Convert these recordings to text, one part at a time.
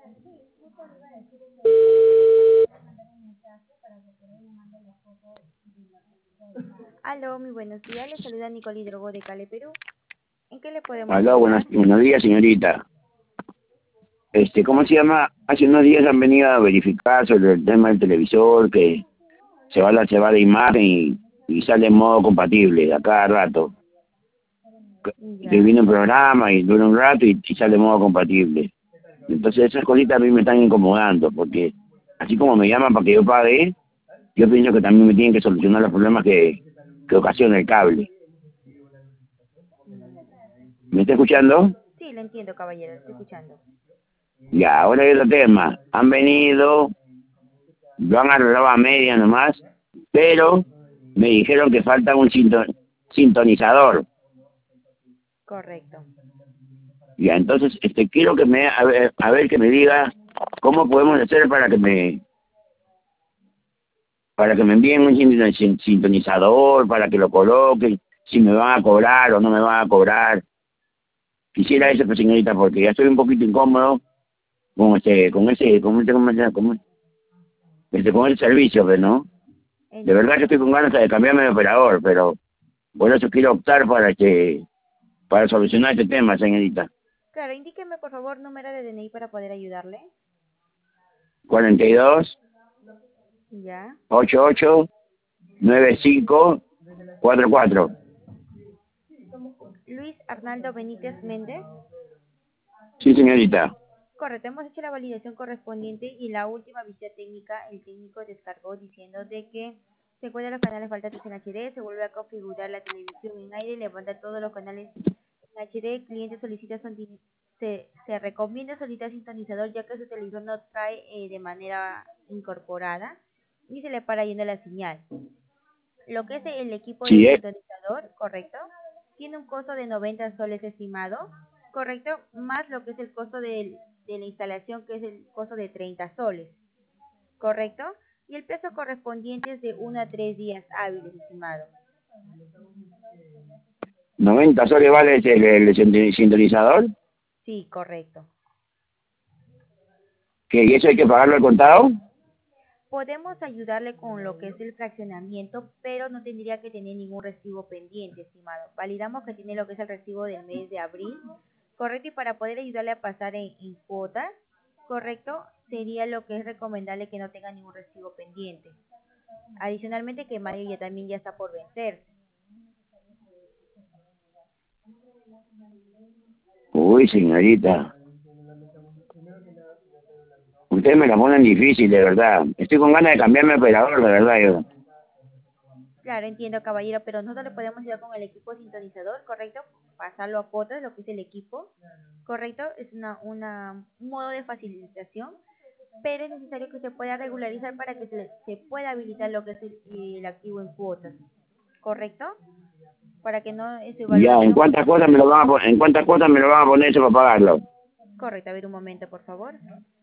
Aló, muy buenos días. Le saluda Nicole Hidrogo de Cali, Perú. ¿En qué le podemos Aló, ayudar? buenos días, señorita. ¿Cómo se llama? Hace unos días han venido a verificar sobre el tema del televisor, que se va la imagen y sale en modo compatible a cada rato. Que Ya. viene un programa y dura un rato y sale en modo compatible. Entonces esas cositas a mí me están incomodando, porque así como me llaman para que yo pague, yo pienso que también me tienen que solucionar los problemas que ocasiona el cable. ¿Me está escuchando? Sí, le entiendo, caballero. Estoy escuchando. Ya, ahora hay otro tema. Han venido, lo han arreglado a media nomás, pero me dijeron que falta un sintonizador. Correcto. Ya, entonces quiero que a ver que me diga cómo podemos hacer para que me envíen un sintonizador, para que lo coloquen, si me van a cobrar o no me van a cobrar. Quisiera eso, pues, señorita, porque ya estoy un poquito incómodo con ese servicio, pues, ¿no? De verdad que Entiendo. estoy con ganas de cambiarme de operador, pero por eso quiero optar para solucionar este tema, señorita. Claro, indíqueme, por favor, número de DNI para poder ayudarle. 42 Ya. 88 95 44. Luis Arnaldo Benítez Méndez. Sí, señorita. Correcto, hemos hecho la validación correspondiente y la última visita técnica, el técnico descargó diciendo de que se encuentran los canales faltantes en HD, se vuelve a configurar la televisión en aire, levanta todos los canales en HD, el cliente solicita se recomienda solicitar sintonizador ya que su televisor no trae de manera incorporada y se le para yendo la señal. Lo que es el equipo de Sí, sintonizador, correcto, tiene un costo de 90 soles estimado, correcto, más lo que es el costo de la instalación, que es el costo de 30 soles, correcto, y el plazo correspondiente es de 1 a 3 días hábiles, estimado. 90 soles vale el sintonizador, Sí, correcto. ¿y eso hay que pagarlo al contado? Podemos ayudarle con lo que es el fraccionamiento, pero no tendría que tener ningún recibo pendiente, estimado. Validamos que tiene lo que es el recibo del mes de abril, correcto, y para poder ayudarle a pasar en cuotas, correcto, sería lo que es recomendable que no tenga ningún recibo pendiente. Adicionalmente que mayo ya también ya está por vencer. Uy, señorita, ustedes me la ponen difícil, de verdad. Estoy con ganas de cambiarme de operador, de verdad, yo. Claro, entiendo, caballero, pero nosotros le podemos ayudar con el equipo sintonizador, ¿correcto? Pasarlo a cuotas, lo que es el equipo, ¿correcto? Es un modo de facilitación, pero es necesario que se pueda regularizar para que se pueda habilitar lo que es el activo en cuotas, ¿correcto? Para que no su Ya, ¿en evaluación, cuántas cuotas me lo van a poner, en cuántas cuotas me lo van a poner eso para pagarlo? correcto, a ver un momento, por favor.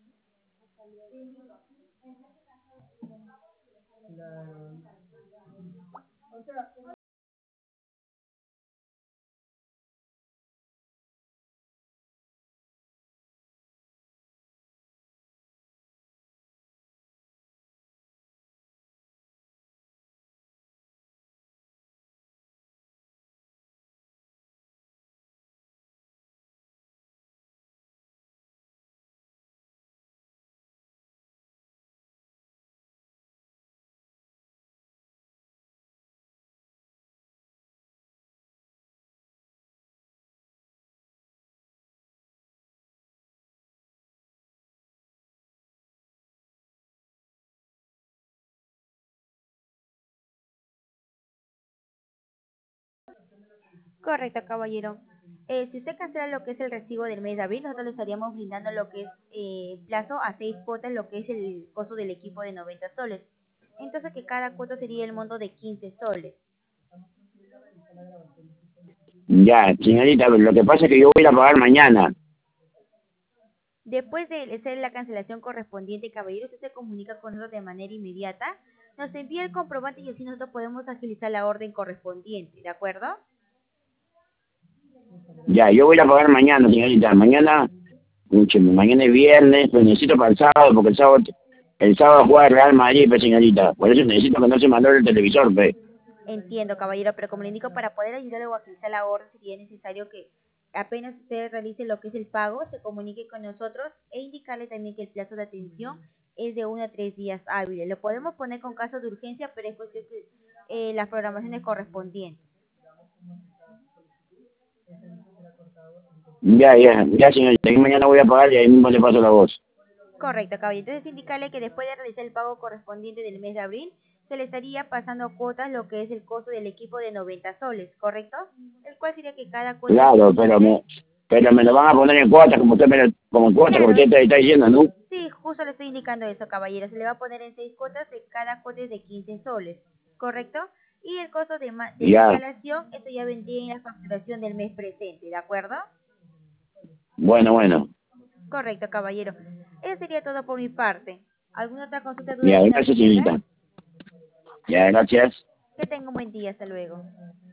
Correcto, caballero. Si usted cancela lo que es el recibo del mes de abril, nosotros le estaríamos brindando lo que es plazo a 6 cuotas, lo que es el costo del equipo de 90 soles. Entonces que cada cuota sería el monto de 15 soles. Ya, señorita, lo que pasa es que yo voy a ir a pagar mañana. Después de hacer la cancelación correspondiente, caballero, usted se comunica con nosotros de manera inmediata, nos envía el comprobante y así nosotros podemos agilizar la orden correspondiente, ¿de acuerdo? Ya, yo voy a pagar mañana, señorita. Mañana Escúcheme, mañana es viernes, lo necesito para el sábado, porque el sábado juega el Real Madrid, pues, señorita. Por eso necesito que no se mandó el televisor, pues. Entiendo, caballero, pero como le indico, para poder ayudarle o agilizar la orden sería necesario que apenas usted realice lo que es el pago, se comunique con nosotros e indicarle también que el plazo de atención es de 1 a 3 días hábiles. Lo podemos poner con caso de urgencia, pero es cuestión que las programaciones correspondientes. Ya, señorita. Y mañana voy a pagar y ahí mismo le paso la voz. Correcto, caballero. Entonces indicarle que después de realizar el pago correspondiente del mes de abril, se le estaría pasando a cuotas lo que es el costo del equipo de 90 soles, ¿correcto? El cual sería que cada cuota de Claro, 15 soles. pero me lo van a poner en cuotas, como cuotas, como Claro, usted está diciendo, ¿no? sí, justo le estoy indicando eso, caballero. Se le va a poner en 6 cuotas de cada cuota es de 15 soles, ¿correcto? Y el costo de la Ya, instalación, eso ya vendría en la facturación del mes presente, ¿de acuerdo? bueno. Correcto, caballero. Eso sería todo por mi parte. ¿Alguna otra consulta, duda Ya, adicional que gracias, tenga? señorita. Ya, gracias. Que tenga un buen día. Hasta luego.